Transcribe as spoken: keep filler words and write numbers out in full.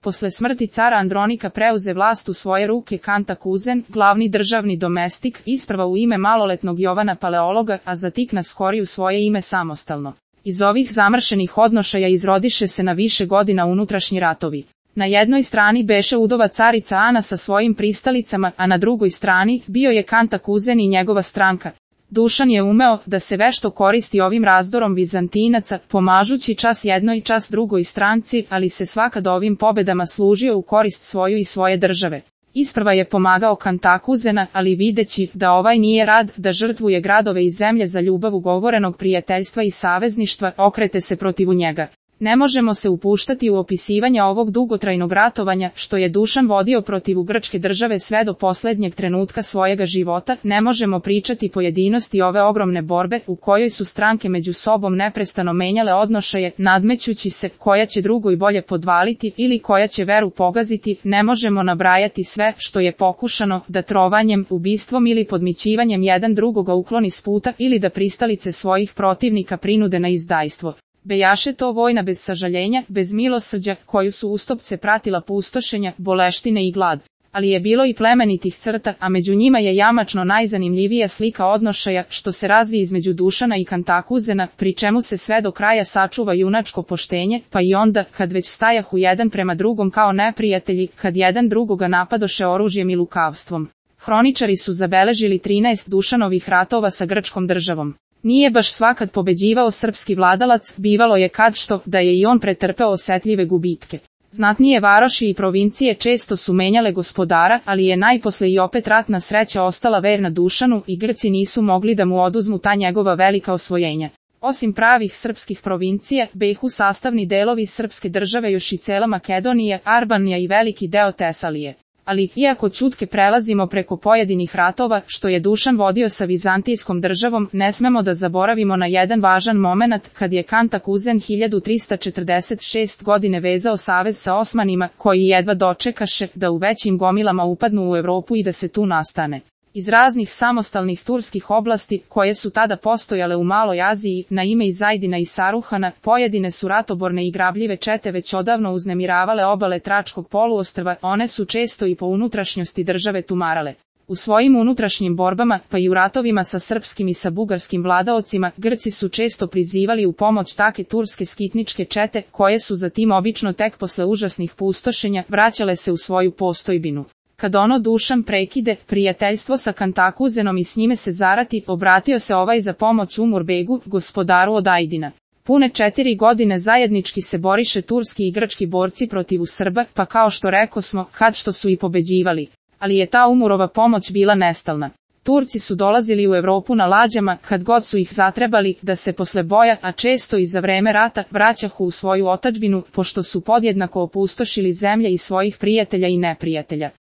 posle smrti cara Andronika preuze vlast u svoje ruke Kantakuzen, glavni državni domestik, isprva u ime maloletnog Jovana Paleologa, a zatik na skori u svoje ime samostalno. Iz ovih zamršenih odnošaja izrodiše se na više godina unutrašnji ratovi. Na jednoj strani beše udova carica Ana sa svojim pristalicama, a na drugoj strani bio je Kantakuzen i njegova stranka. Dušan je umeo da se vešto koristi ovim razdorom Vizantinaca, pomažući čas jednoj čas drugoj stranci, ali se svakad ovim pobedama služio u korist svoju i svoje države. Isprva je pomagao Kantakuzena, ali videći da ovaj nije rad da žrtvuje gradove i zemlje za ljubav ugovorenog prijateljstva i savezništva, okrete se protiv njega. Ne možemo se upuštati u opisivanje ovog dugotrajnog ratovanja, što je Dušan vodio protiv grčke države sve do posljednjeg trenutka svojega života, ne možemo pričati pojedinosti ove ogromne borbe, u kojoj su stranke među sobom neprestano menjale odnošaje, nadmećući se koja će drugoj bolje podvaliti ili koja će veru pogaziti, ne možemo nabrajati sve što je pokušano da trovanjem, ubistvom ili podmićivanjem jedan drugoga ukloni s puta ili da pristalice svojih protivnika prinude na izdajstvo. Bejaše to vojna bez sažaljenja, bez milosrđa, koju su ustopce pratila pustošenja, boleštine i glad. Ali je bilo i plemenitih crta, a među njima je jamačno najzanimljivija slika odnošaja, što se razvije između Dušana i Kantakuzena, pri čemu se sve do kraja sačuva junačko poštenje, pa i onda, kad već stajahu jedan prema drugom kao neprijatelji, kad jedan drugoga napadoše oružjem i lukavstvom. Hroničari su zabeležili trinaest Dušanovih ratova sa grčkom državom. Nije baš svakad pobeđivao srpski vladalac, bivalo je kad što da je i on pretrpeo osetljive gubitke. Znatnije varoši i provincije često su menjale gospodara, ali je najposle i opet ratna sreća ostala verna Dušanu i Grci nisu mogli da mu oduzmu ta njegova velika osvojenja. Osim pravih srpskih provincija, behu sastavni delovi srpske države još i cela Makedonija, Arbanija i veliki deo Tesalije. Ali, iako ćutke prelazimo preko pojedinih ratova, što je Dušan vodio sa vizantijskom državom, ne smemo da zaboravimo na jedan važan momenat, kad je Kantakuzen hiljadu trista četrdeset šeste. godine vezao savez sa Osmanima, koji jedva dočekaše da u većim gomilama upadnu u Evropu i da se tu nastane. Iz raznih samostalnih turskih oblasti, koje su tada postojale u Maloj Aziji, na ime Izajdina i Saruhana, pojedine su ratoborne i grabljive čete već odavno uznemiravale obale Tračkog poluostrva, one su često i po unutrašnjosti države tumarale. U svojim unutrašnjim borbama, pa i u ratovima sa srpskim i sa bugarskim vladaocima, Grci su često prizivali u pomoć take turske skitničke čete, koje su zatim obično tek posle užasnih pustošenja vraćale se u svoju postojbinu. Kad ono Dušan prekide prijateljstvo sa Kantakuzenom i s njime se zarati, obratio se ovaj za pomoć Umurbegu, gospodaru od Ajdina. Pune četiri godine zajednički se boriše turski i grčki borci protiv Srba, pa kao što rekosmo, kad što su i pobeđivali. Ali je ta Umurova pomoć bila nestalna. Turci su dolazili u Evropu na lađama, kad god su ih zatrebali, da se posle boja, a često i za vreme rata, vraćahu u svoju otadžbinu, pošto su podjednako opustošili zemlje i svojih prijatelja i neprijatelja.